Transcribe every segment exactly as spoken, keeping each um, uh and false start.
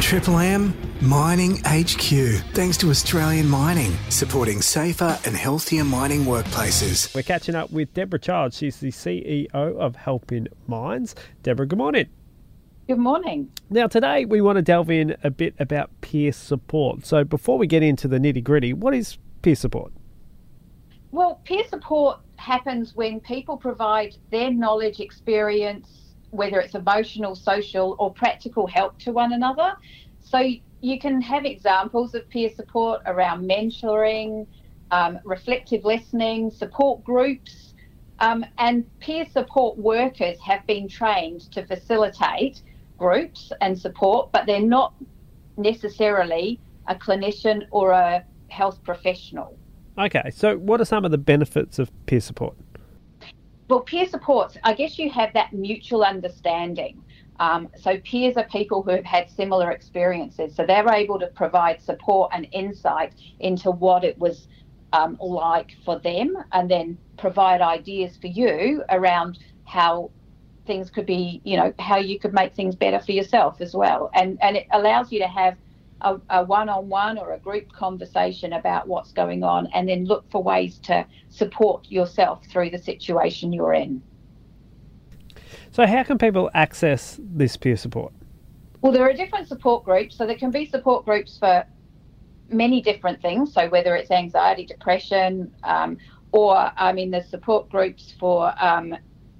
Triple M, Mining H Q. Thanks to Australian Mining, supporting safer and healthier mining workplaces. We're catching up with Deborah Childs. She's the C E O of Helping Minds. Deborah, good morning. Good morning. Now, today we want to delve in a bit about peer support. So before we get into the nitty-gritty, what is peer support? Well, peer support happens when people provide their knowledge, experience, whether it's emotional, social, or practical help to one another. So you can have examples of peer support around mentoring, um, reflective listening, support groups, um, and peer support workers have been trained to facilitate groups and support, but they're not necessarily a clinician or a health professional. Okay, so what are some of the benefits of peer support? Well, peer supports, I guess you have that mutual understanding. Um, so peers are people who have had similar experiences. So they're able to provide support and insight into what it was um, like for them, and then provide ideas for you around how things could be, you know, how you could make things better for yourself as well. And, and it allows you to have a, a one-on-one or a group conversation about what's going on, and then look for ways to support yourself through the situation you're in. So how can people access this peer support? Well, there are different support groups. So there can be support groups for many different things. So whether it's anxiety, depression, um, or, I mean, there's support groups for um,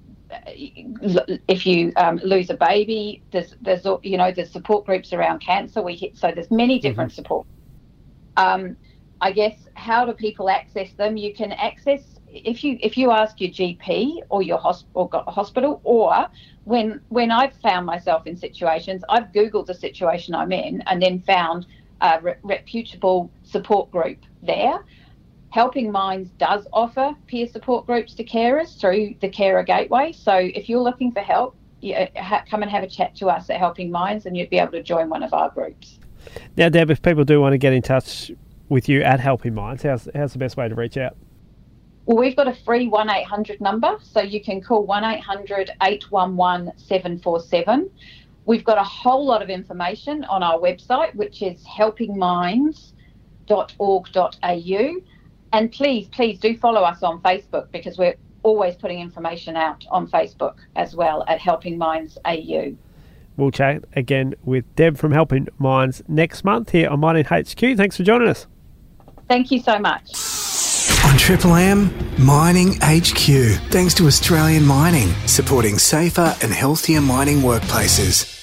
if you um, lose a baby. There's, there's, you know, there's support groups around cancer. We hit, so there's many different mm-hmm. support. Um, I guess, how do people access them? You can access If you if you ask your G P or your hosp- or hospital, or when when I've found myself in situations, I've Googled the situation I'm in and then found a re- reputable support group there. Helping Minds does offer peer support groups to carers through the Carer Gateway. So if you're looking for help, you, ha- come and have a chat to us at Helping Minds, and you'd be able to join one of our groups. Now, Deb, if people do want to get in touch with you at Helping Minds, how's how's the best way to reach out? Well, we've got a free one eight hundred number, so you can call one eight hundred eight one one seven four seven. We've got a whole lot of information on our website, which is helping minds dot org dot a u. And please, please do follow us on Facebook, because we're always putting information out on Facebook as well at Helping Minds A U. We'll chat again with Deb from Helping Minds next month here on Mining H Q. Thanks for joining us. Thank you so much. On Triple M, Mining H Q. Thanks to Australian Mining, supporting safer and healthier mining workplaces.